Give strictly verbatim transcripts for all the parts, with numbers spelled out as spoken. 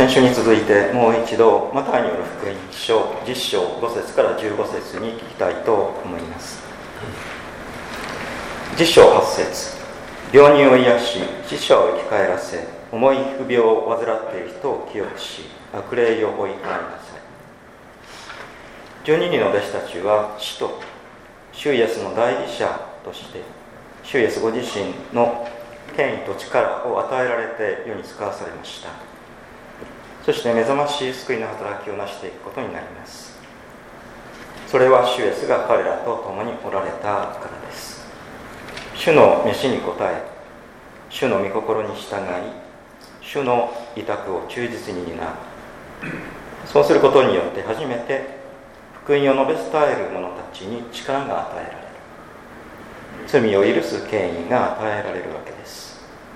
先週に続いてもう一度マタイによる福音書じゅっ章ご節からじゅうご節に聞きたいと思います。じゅっ章はち節、病人を癒し死者を生き返らせ、重い不病を患っている人を清くし、悪霊を追い払いなさい。じゅうににんの弟子たちは使徒、主イエスの代理者として主イエスご自身の権威と力を与えられて世に使わされました。そして目覚ましい救いの働きを成していくことになります。それは主イエスが彼らと共におられたからです。主の召しに応え、主の御心に従い、主の委託を忠実に担う。そうすることによって初めて福音を述べ伝える者たちに力が与えられる。罪を許す権威が与えられるわけです。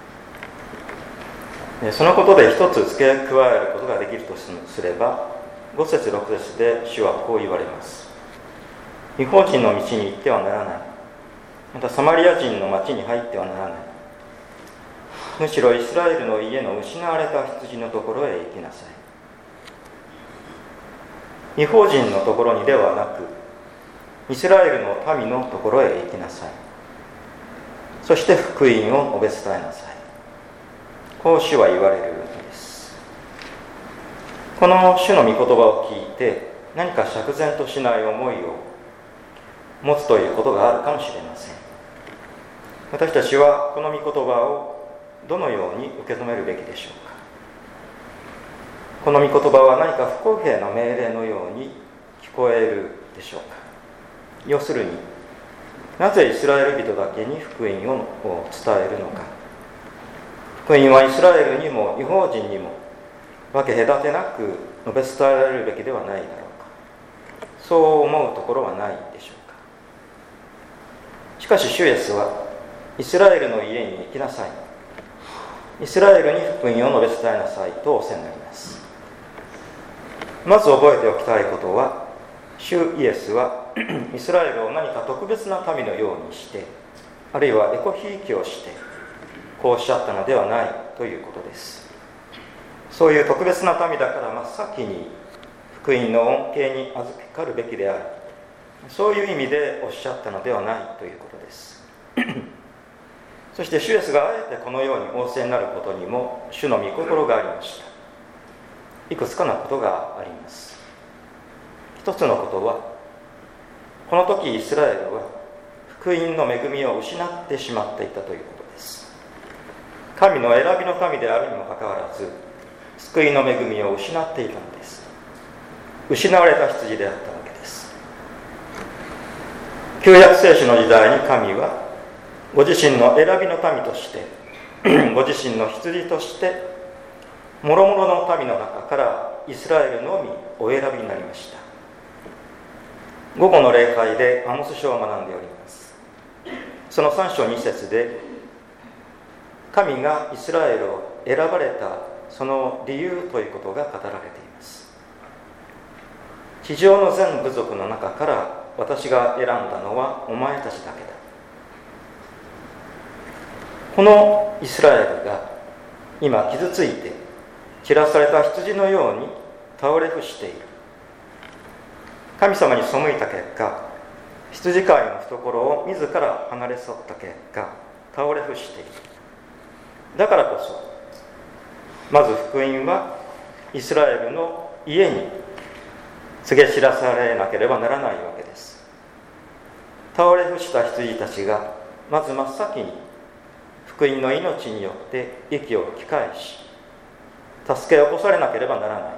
そのことで一つ付け加えることができるとすれば、ご節ろく節で主はこう言われます。異邦人の道に行ってはならない。またサマリア人の町に入ってはならない。むしろイスラエルの家の失われた羊のところへ行きなさい。異邦人のところにではなく、イスラエルの民のところへ行きなさい。そして福音を述べ伝えなさい。こう主は言われるのです。この主の御言葉を聞いて、何か釈然としない思いを持つということがあるかもしれません。私たちはこの御言葉をどのように受け止めるべきでしょうか。この御言葉は何か不公平な命令のように聞こえるでしょうか。要するに、なぜイスラエル人だけに福音を伝えるのか。福音はイスラエルにも異邦人にも分け隔てなく述べ伝えられるべきではないだろうか。そう思うところはないでしょうか。しかし主イエスはイスラエルの家に行きなさい。イスラエルに福音を述べ伝えなさいと仰せになります。まず覚えておきたいことは、主イエスはイスラエルを何か特別な民のようにして、あるいはエコひいきをしてこうおっしゃったのではないということです。そういう特別な民だから真っ先に福音の恩恵に預かるべきである、そういう意味でおっしゃったのではないということです。そして主イエスがあえてこのように仰せになることにも主の御心がありました。いくつかのことがあります。一つのことは、この時イスラエルは福音の恵みを失ってしまっていたということです。神の選びの民であるにもかかわらず、救いの恵みを失っていたのです。失われた羊であったわけです。旧約聖書の時代に神はご自身の選びの民としてご自身の羊として諸々の民の中からイスラエルのみお選びになりました。午後の礼拝でアモス書を学んでおります。そのさん章に節で、神がイスラエルを選ばれたその理由ということが語られています。地上の全部族の中から私が選んだのはお前たちだけだ。このイスラエルが今傷ついて散らされた羊のように倒れ伏している。神様に背いた結果、羊飼いの懐を自ら離れ去った結果、倒れ伏している。だからこそ、まず福音はイスラエルの家に告げ知らされなければならないわけです。倒れ伏した羊たちがまず真っ先に福音の命によって息を吹き返し、助け起こされなければならない。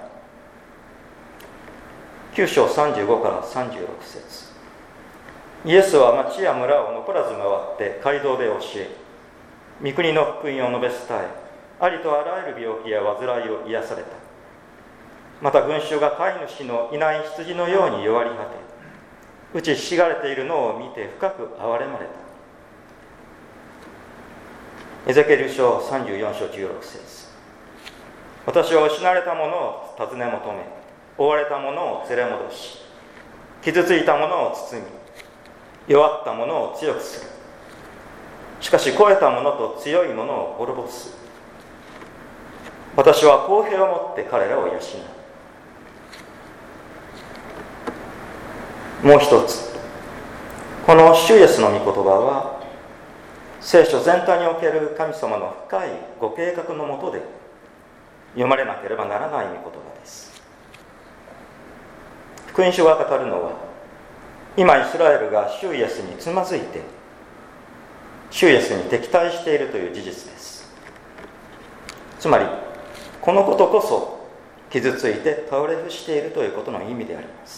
きゅう章さんじゅうごからさんじゅうろく節、イエスは町や村を残らず回って街道で教え、御国の福音を述べ伝え、ありとあらゆる病気や患いを癒された。また群衆が飼い主のいない羊のように弱り果て、打ちひしがれているのを見て深く憐れまれた。エゼキエル書さんじゅうよん章じゅうろく節、私は失われたものを尋ね求め、追われたものを連れ戻し、傷ついたものを包み、弱ったものを強くする。しかし肥えたものと強いものを滅ぼす。 私は公平をもって彼らを養う。もう一つ、この主イエスの御言葉は聖書全体における神様の深いご計画のもとで読まれなければならない御言葉です。福音書が語るのは、今イスラエルが主イエスにつまずいて主イエスに敵対しているという事実です。つまりこのことこそ傷ついて倒れ伏しているということの意味であります。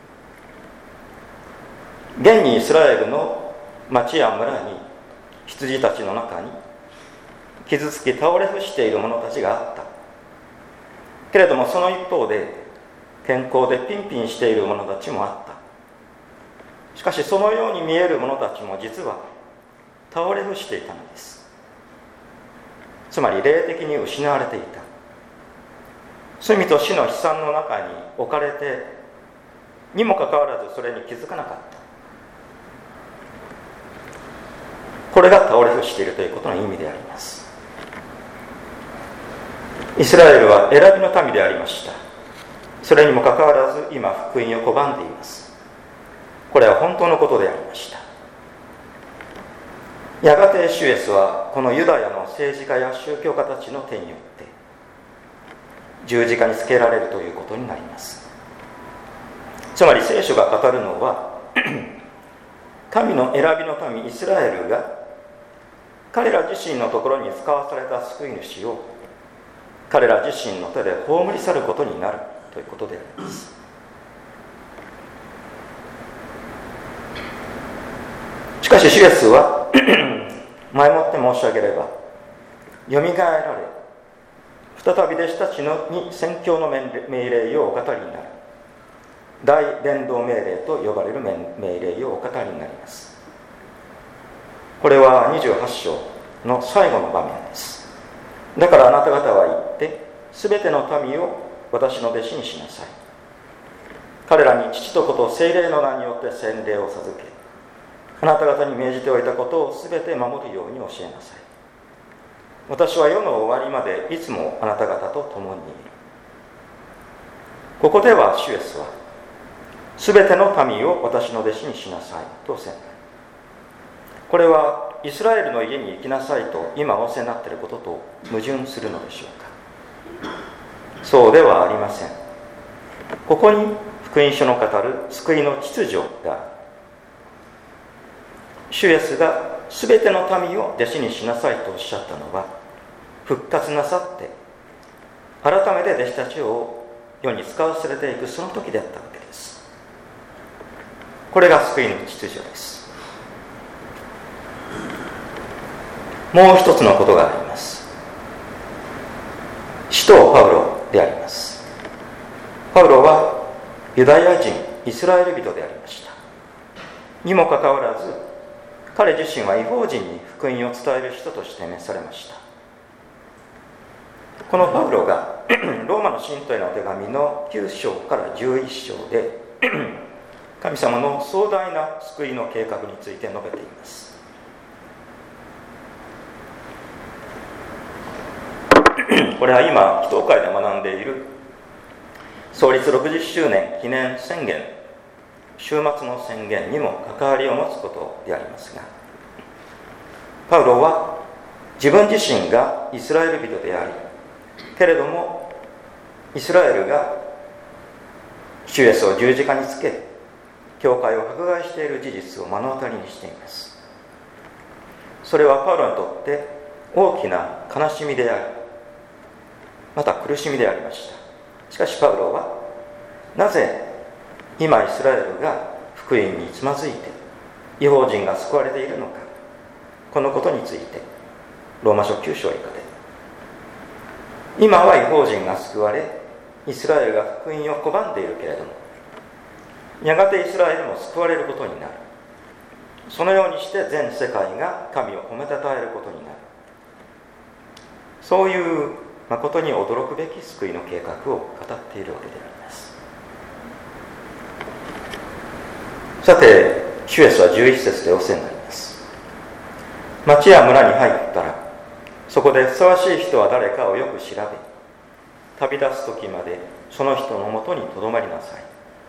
現にイスラエルの町や村に羊たちの中に傷つき倒れ伏している者たちがあった。けれどもその一方で健康でピンピンしている者たちもあった。しかしそのように見える者たちも実は倒れ伏していたのです。つまり霊的に失われていた。罪と死の悲惨の中に置かれてにもかかわらずそれに気づかなかった。これが倒れ伏しているということの意味であります。イスラエルは選びの民でありました。それにもかかわらず今福音を拒んでいます。これは本当のことでありました。やがて主イエスはこのユダヤの政治家や宗教家たちの手によって十字架につけられるということになります。つまり聖書が語るのは神の選びの民イスラエルが彼ら自身のところに使わされた救い主を彼ら自身の手で葬り去ることになるということであります。しかし主イエスは前もって申し上げればよみがえられ再び弟子たちのに宣教の命令をお語りになる大伝道命令と呼ばれる命令をお語りになります。これはにじゅうはち章の最後の場面です。だからあなた方は言ってすべての民を私の弟子にしなさい。彼らに父と子と聖霊の名によって洗礼を授けあなた方に命じておいたことをすべて守るように教えなさい。私は世の終わりまでいつもあなた方と共にいる。ここでは主イエスはすべての民を私の弟子にしなさいと宣言。これはイスラエルの家に行きなさいと今仰せになっていることと矛盾するのでしょうか。そうではありません。ここに福音書の語る救いの秩序がある。主イエスがすべての民を弟子にしなさいとおっしゃったのは復活なさって改めて弟子たちを世に使わせていくその時であったわけです。これが救いの秩序です。もう一つのことがあります。使徒パウロであります。パウロはユダヤ人イスラエル人でありました。にもかかわらず彼自身は異邦人に福音を伝える人として召されました。このパウロがローマの信徒への手紙のきゅう章からじゅういち章で神様の壮大な救いの計画について述べています。これは今祈祷会で学んでいる創立ろくじゅっしゅうねん記念宣言終末の宣言にも関わりを持つことでありますが、パウロは自分自身がイスラエル人でありけれどもイスラエルが主イエスを十字架につけ教会を迫害している事実を目の当たりにしています。それはパウロにとって大きな悲しみでありまた苦しみでありました。しかしパウロはなぜ今イスラエルが福音につまずいて異邦人が救われているのか、このことについてローマ書きゅう章以下で今は異邦人が救われイスラエルが福音を拒んでいるけれどもやがてイスラエルも救われることになる。そのようにして全世界が神を褒めたたえることになる。そういう誠に驚くべき救いの計画を語っているわけであります。さて主イエスはじゅういち節で仰せになります。町や村に入ったらそこでふさわしい人は誰かをよく調べ旅立つ時までその人のもとにとどまりなさい。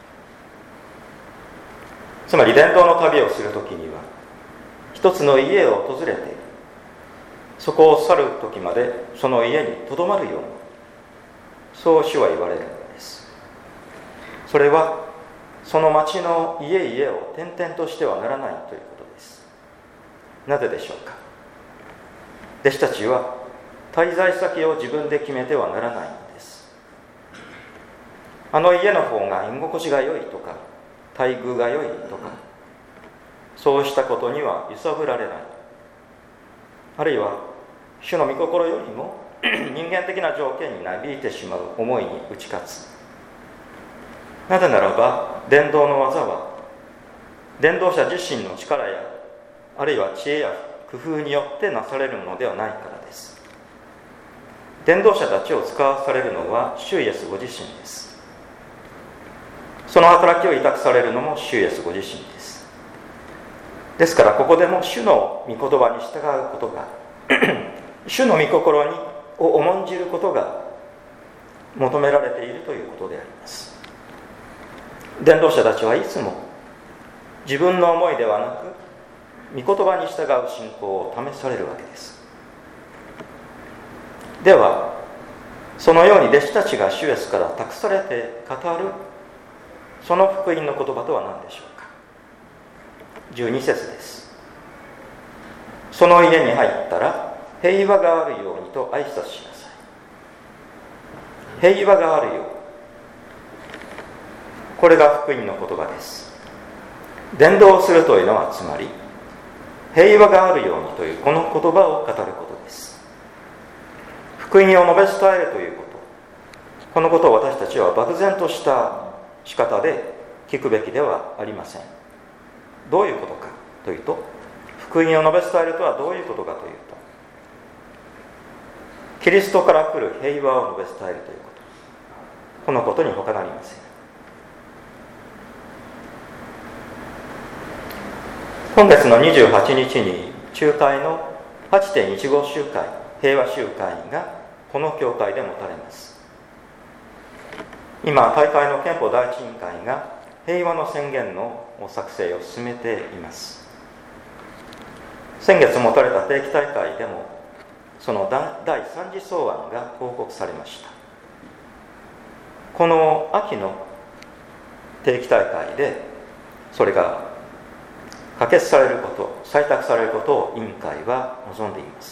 つまり伝道の旅をする時には、一つの家を訪れてそこを去る時までその家にとどまるように、そう主は言われるのです。それはその町の家々を転々としてはならないということです。なぜでしょうか。弟子たちは滞在先を自分で決めてはならないのです。あの家の方が居心地が良いとか待遇が良いとか、そうしたことには揺さぶられない。あるいは主の御心よりも人間的な条件になびいてしまう思いに打ち勝つ。なぜならば伝道の技は伝道者自身の力やあるいは知恵や工夫によってなされるものではないからです。伝道者たちを使わされるのは主イエスご自身です。その働きを委託されるのも主イエスご自身です。ですからここでも主の御言葉に従うことが主の御心にを重んじることが求められているということであります。伝道者たちはいつも自分の思いではなく御言葉に従う信仰を試されるわけです。ではそのように弟子たちが主イエスから託されて語るその福音の言葉とは何でしょうか。じゅうに節です。その家に入ったら平和があるようにと挨拶しなさい。平和があるよう、これが福音の言葉です。伝道するというのはつまり平和があるようにというこの言葉を語ることです。福音を述べ伝えるということ、このことを私たちは漠然とした仕方で聞くべきではありません。どういうことかというと、福音を述べ伝えるとはどういうことかというと、キリストから来る平和を述べ伝えるということ、このことに他なりません。今月のにじゅうはちにちに中会の はちてんいちご 集会、平和集会がこの教会で持たれます。今大会の憲法第一委員会が平和の宣言の作成を進めています。先月持たれた定期大会でもその第三次草案が報告されました。この秋の定期大会でそれが可決されること、採択されることを委員会は望んでいます。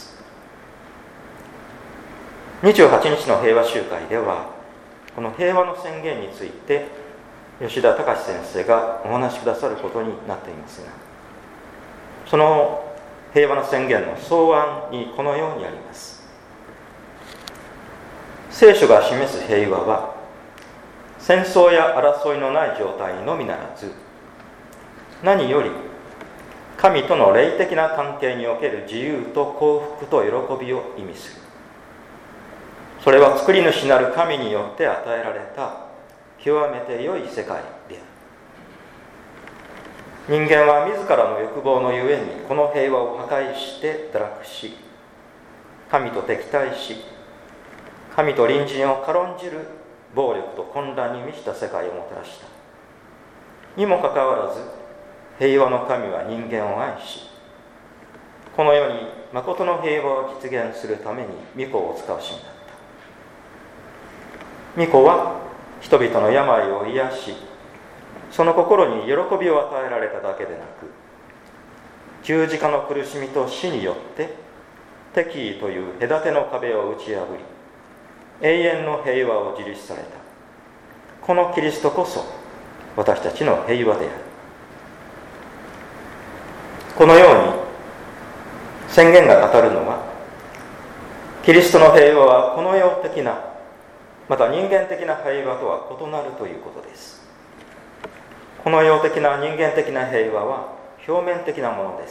にじゅうはちにちの平和集会ではこの平和の宣言について吉田隆先生がお話しくださることになっていますが、その平和の宣言の草案にこのようにあります。聖書が示す平和は戦争や争いのない状態のみならず、何より神との霊的な関係における自由と幸福と喜びを意味する。それは作り主なる神によって与えられた極めて良い世界である。人間は自らの欲望のゆえにこの平和を破壊して堕落し、神と敵対し、神と隣人を軽んじる暴力と混乱に満ちた世界をもたらした。にもかかわらず平和の神は人間を愛し、この世に誠の平和を実現するために御子を使う神だった。御子は人々の病を癒し、その心に喜びを与えられただけでなく、十字架の苦しみと死によって敵意という隔ての壁を打ち破り、永遠の平和を自立された。このキリストこそ私たちの平和である。このように宣言が語るのは、キリストの平和はこの世的な、また人間的な平和とは異なるということです。この世的な人間的な平和は表面的なものです。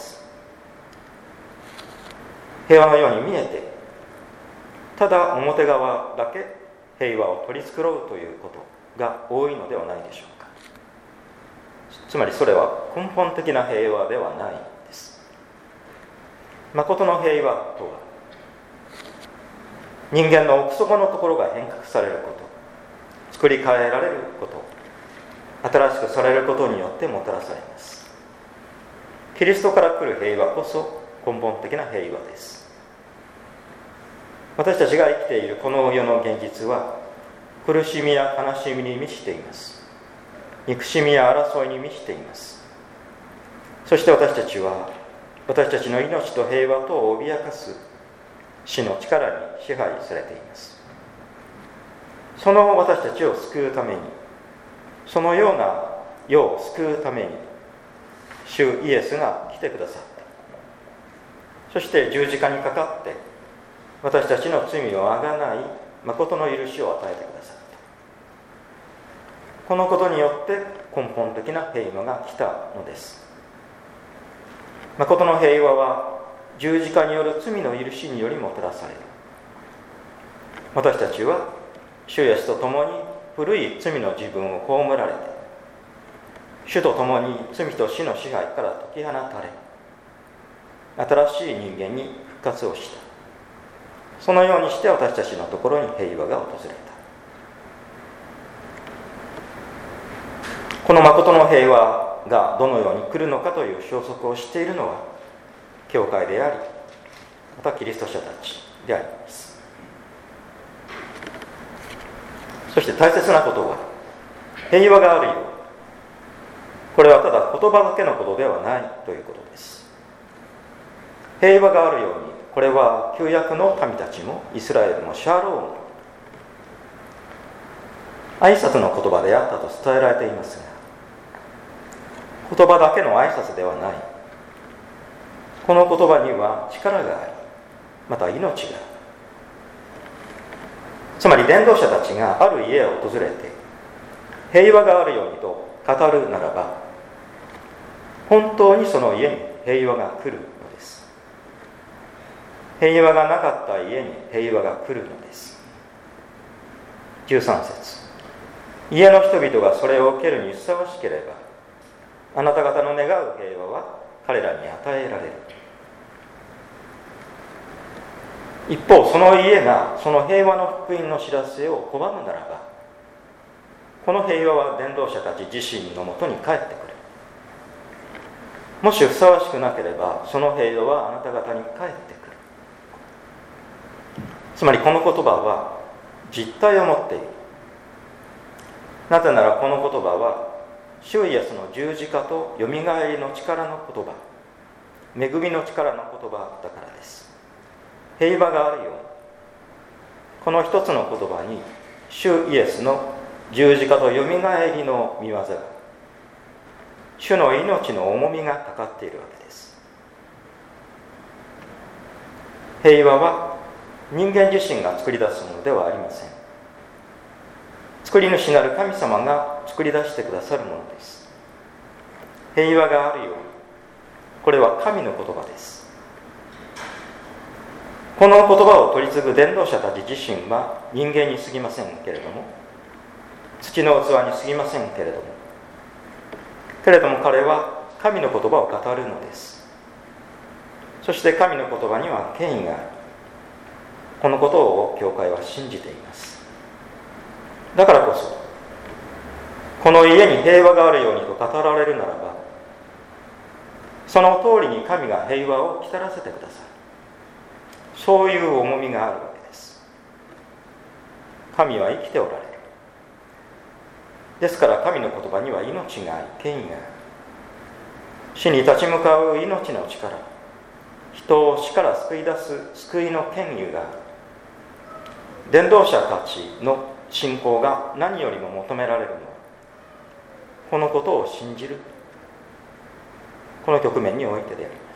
平和のように見えて、ただ表側だけ平和を取り繕うということが多いのではないでしょうか。つまりそれは根本的な平和ではないです。誠の平和とは、 人間の奥底のところが変革されること、作り変えられること、新しくされることによってもたらされます。キリストから来る平和こそ根本的な平和です。私たちが生きているこの世の現実は、苦しみや悲しみに満ちています。憎しみや争いに満ちています。そして私たちは、私たちの命と平和とを脅かす死の力に支配されています。その私たちを救うために、そのような世を救うために、主イエスが来てくださった。そして十字架にかかって、私たちの罪をあがない、誠の許しを与えてくださった。このことによって根本的な平和が来たのです。誠の平和は十字架による罪の許しによりもたらされる。私たちは主イエスと共に古い罪の自分を葬られて、主と共に罪と死の支配から解き放たれ、新しい人間に復活をした。そのようにして私たちのところに平和が訪れた。この誠の平和がどのように来るのかという消息を知っているのは教会であり、またキリスト者たちであります。そして大切なことは、平和があるよう、これはただ言葉だけのことではないということです。平和があるように、これは旧約の民たちもイスラエルのシャローも挨拶の言葉であったと伝えられていますが、言葉だけの挨拶ではない。この言葉には力があり、また命がある。つまり伝道者たちがある家を訪れて平和があるようにと語るならば、本当にその家に平和が来るのです。平和がなかった家に平和が来るのです。じゅうさん節、家の人々がそれを受けるにふさわしければ、あなた方の願う平和は彼らに与えられる。一方、その家がその平和の福音の知らせを拒むならば、この平和は伝道者たち自身のもとに帰ってくる。もしふさわしくなければ、その平和はあなた方に帰ってくる。つまりこの言葉は実体を持っている。なぜならこの言葉は主イエスの十字架とよみがえりの力の言葉、恵みの力の言葉だからです。平和があるように、この一つの言葉に主イエスの十字架とよみがえりの御業が、主の命の重みがかかっているわけです。平和は人間自身が作り出すものではありません。作り主なる神様が作り出してくださるものです。平和があるように、これは神の言葉です。この言葉を取り継ぐ伝道者たち自身は人間に過ぎませんけれども、土の器に過ぎませんけれども、けれども彼は神の言葉を語るのです。そして神の言葉には権威がある。このことを教会は信じています。だからこそ、この家に平和があるようにと語られるならば、その通りに神が平和をきたらせてください。そういう重みがあるわけです。神は生きておられる。ですから神の言葉には命があり、権威がある。死に立ち向かう命の力、人を死から救い出す救いの権威がある。伝道者たちの信仰が何よりも求められるのは、このことを信じる、この局面においてであります。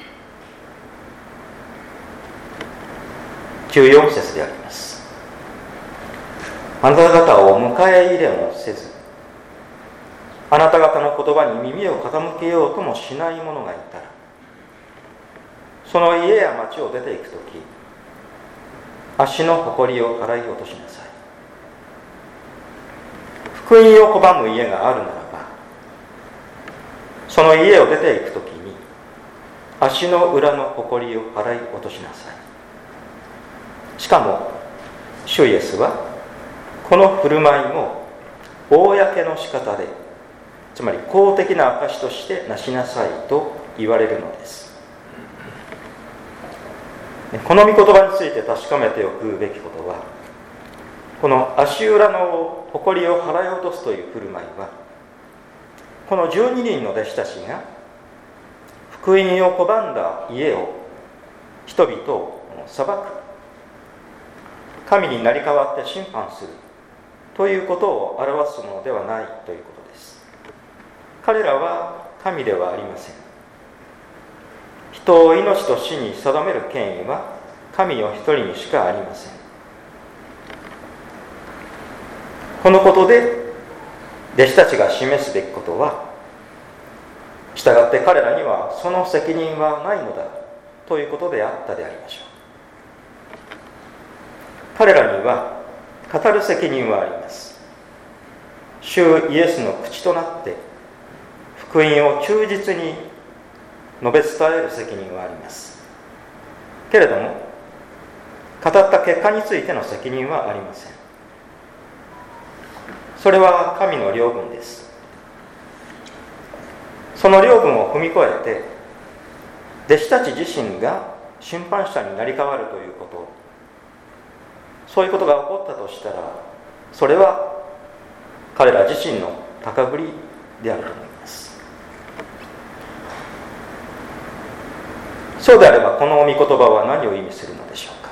じゅうよん節であります。あなた方を迎え入れもせず、あなた方の言葉に耳を傾けようともしない者がいたら、その家や町を出ていくとき、足の誇りを洗い落としなさい。福音を拒む家があるならば、その家を出ていくときに足の裏の誇りを洗い落としなさい。 しかも主イエスはこの振る舞いも公の仕方で、つまり公的な証としてなしなさいと言われるのです。この御言葉について確かめておくべきことは、この足裏の誇りを払い落とすという振る舞いは、このじゅうににんの弟子たちが福音を拒んだ家を人々を裁く、神に成り代わって審判するということを表すものではないということです。彼らは神ではありません。人を命と死に定める権威は神お一人にしかありません。このことで弟子たちが示すべきことは、したがって彼らにはその責任はないのだということであったでありましょう。彼らには語る責任はあります。主イエスの口となって福音を忠実に述べ伝える責任はあります。けれども語った結果についての責任はありません。それは神の領分です。その領分を踏み越えて弟子たち自身が審判者になり代わるということ、そういうことが起こったとしたら、それは彼ら自身の高ぶりであると思います。そうであればこの御言葉は何を意味するのでしょう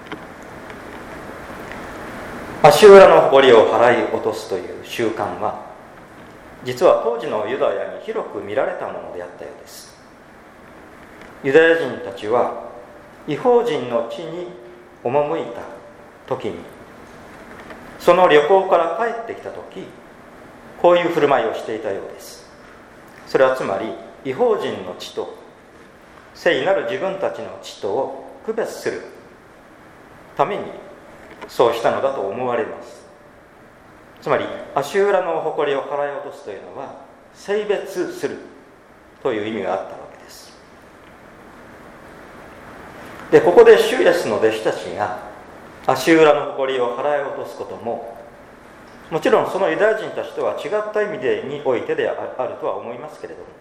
か。足裏の誇りを払い落とすという習慣は、実は当時のユダヤに広く見られたものであったようです。ユダヤ人たちは異邦人の地に赴いた時に、その旅行から帰ってきた時、こういう振る舞いをしていたようです。それはつまり異邦人の地と聖なる自分たちの地とを区別するためにそうしたのだと思われます。つまり足裏の誇りを払い落とすというのは性別するという意味があったわけです。で、ここで主イエスの弟子たちが足裏の誇りを払い落とすことも、もちろんそのユダヤ人たちとは違った意味でにおいてであるとは思いますけれども、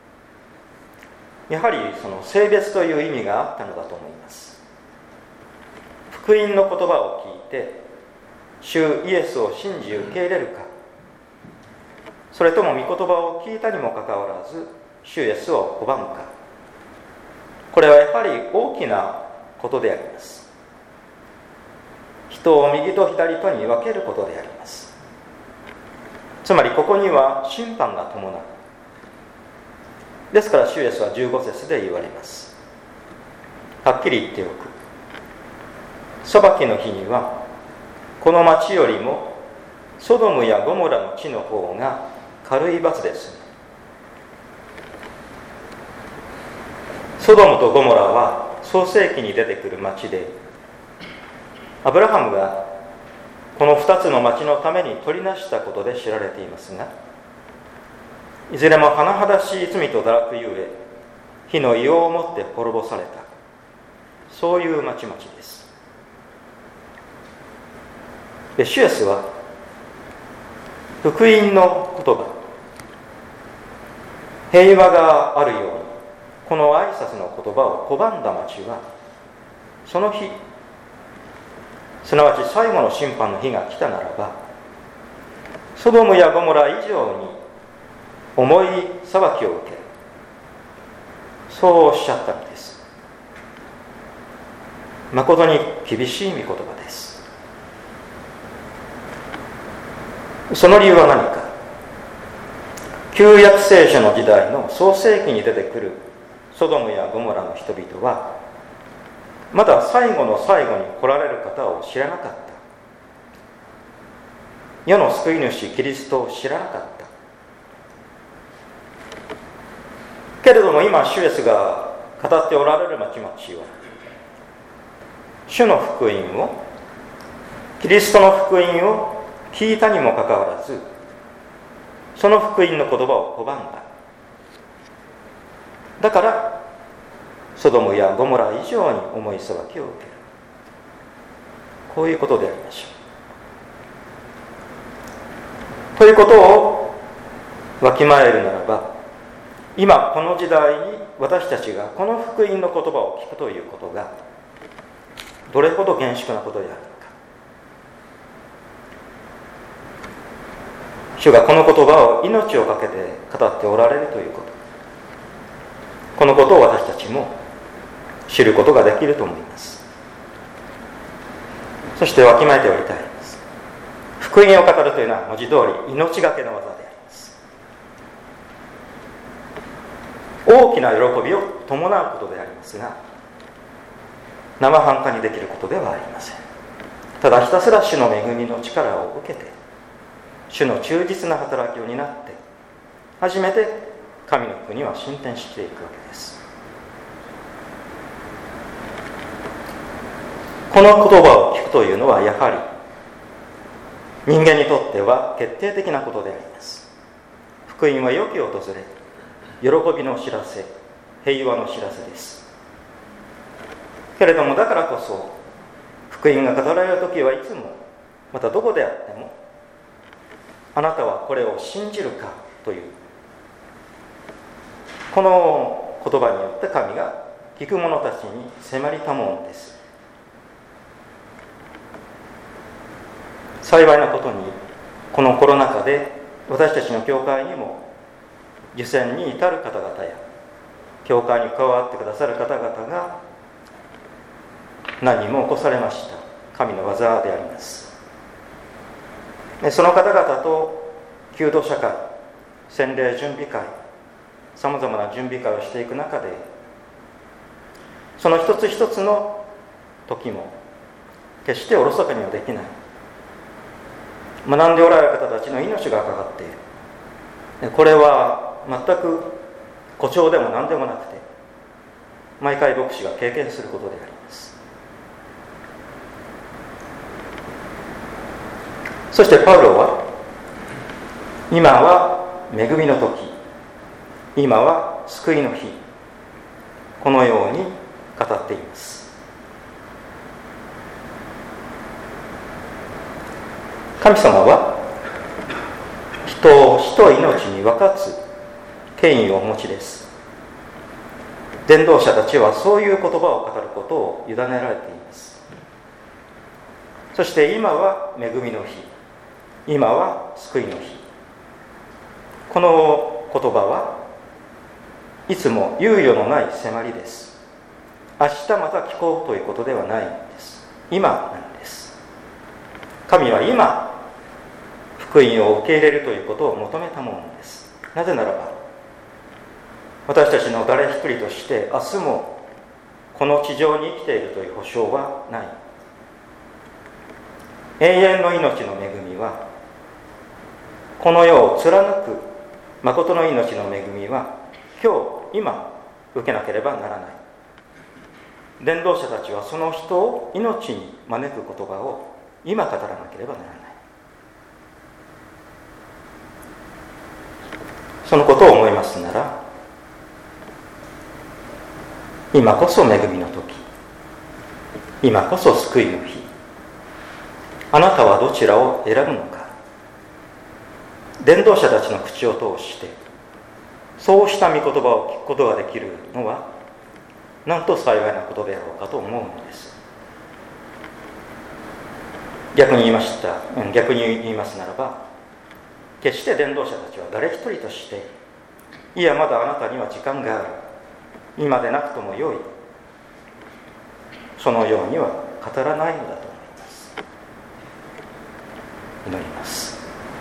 やはりその性別という意味があったのだと思います。福音の言葉を聞いて主イエスを信じ受け入れるか、それとも御言葉を聞いたにもかかわらず主イエスを拒むか、これはやはり大きなことであります。人を右と左とに分けることであります。つまりここには審判が伴う。ですから主イエスはじゅうご節で言われます。はっきり言っておく。裁きの日にはこの町よりもソドムやゴモラの地の方が軽い罰です。ソドムとゴモラは創世記に出てくる町で、アブラハムがこのふたつの町のために取りなしたことで知られていますが、いずれも甚だしい罪と堕落ゆえ火の硫黄をもって滅ぼされた、そういう町々です。で、主イエスは福音の言葉、平和があるようにこの挨拶の言葉を拒んだ町は、その日、すなわち最後の審判の日が来たならば、ソドムやゴモラ以上に重い裁きを受ける、そうおっしゃったのです。誠に厳しい御言葉です。その理由は何か。旧約聖書の時代の創世記に出てくるソドムやゴモラの人々は、まだ最後の最後に来られる方を知らなかった。世の救い主キリストを知らなかった。けれども今主イエスが語っておられる町々は、主の福音を、キリストの福音を聞いたにもかかわらず、その福音の言葉を拒んだ。だからソドムやゴモラ以上に重い裁きを受ける。 こういうことでありましょう。ということをわきまえるならば、今この時代に私たちがこの福音の言葉を聞くということがどれほど厳粛なことであるのか。主がこの言葉を命をかけて語っておられるということ、このことを私たちも知ることができると思います。そしてわきまえておりたいです。福音を語るというのは文字通り命がけの技であります。大きな喜びを伴うことでありますが、生半可にできることではありません。ただひたすら主の恵みの力を受けて、主の忠実な働きを担って初めて神の国は進展していくわけです。この言葉を聞くというのはやはり人間にとっては決定的なことであります。福音は良き訪れ、喜びの知らせ、平和の知らせです。けれどもだからこそ福音が語られるときはいつもまたどこであっても、あなたはこれを信じるかというこの言葉によって神が聞く者たちに迫りたものです。幸いなことにこのコロナ禍で私たちの教会にも受洗に至る方々や教会に加わってくださる方々が何人も起こされました。神の技であります。でその方々と求道者会、洗礼準備会、さまざまな準備会をしていく中で、その一つ一つの時も決しておろそかにはできない、学んでおられる方たちの命がかかっている。でこれは全く誇張でも何でもなくて、毎回牧師が経験することであります。そしてパウロは、今は恵みの時、今は救いの日、このように語っています。神様は人を死と命に分かつ権威をお持ちです。伝道者たちはそういう言葉を語ることを委ねられています。そして今は恵みの日、今は救いの日、この言葉はいつも猶予のない迫りです。明日また聞こうということではないんです。今なんです。神は今福音を受け入れるということを求めたものです。なぜならば私たちの誰一人として明日もこの地上に生きているという保証はない。永遠の命の恵みは、この世を貫く誠の命の恵みは今日今受けなければならない。伝道者たちはその人を命に招く言葉を今語らなければならない。そのことを思いますなら、今こそ恵みの時、今こそ救いの日、あなたはどちらを選ぶのか。伝道者たちの口を通してそうした御言葉を聞くことができるのはなんと幸いなことであろうかと思うのです。逆に言いました逆に言いますならば、決して伝道者たちは誰一人として、いやまだあなたには時間がある、今でなくともよい、そのようには語らないのだと思います。祈ります。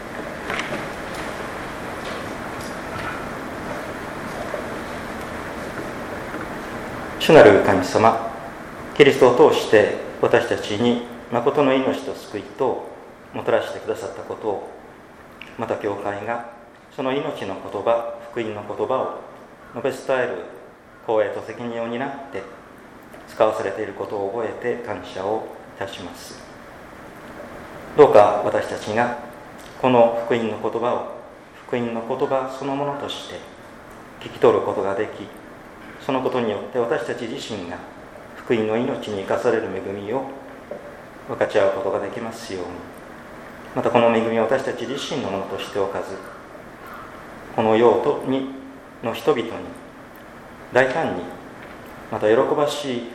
主なる神様、キリストを通して私たちに誠の命と救いともたらしてくださったことを、また教会がその命の言葉、福音の言葉を述べ伝える光栄と責任を担って使わされていることを覚えて感謝をいたします。どうか私たちがこの福音の言葉を福音の言葉そのものとして聞き取ることができ、そのことによって私たち自身が福音の命に生かされる恵みを分かち合うことができますように、またこの恵みを私たち自身のものとしておかず、この世とにの人々に大胆に、また喜ばしい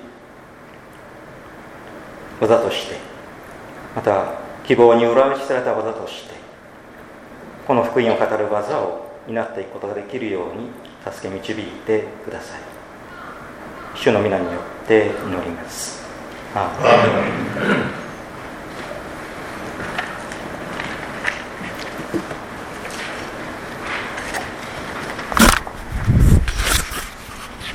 技として、また希望に裏打ちされた技として、この福音を語る技を担っていくことができるように助け導いてください。主の皆によって祈ります。アーメン。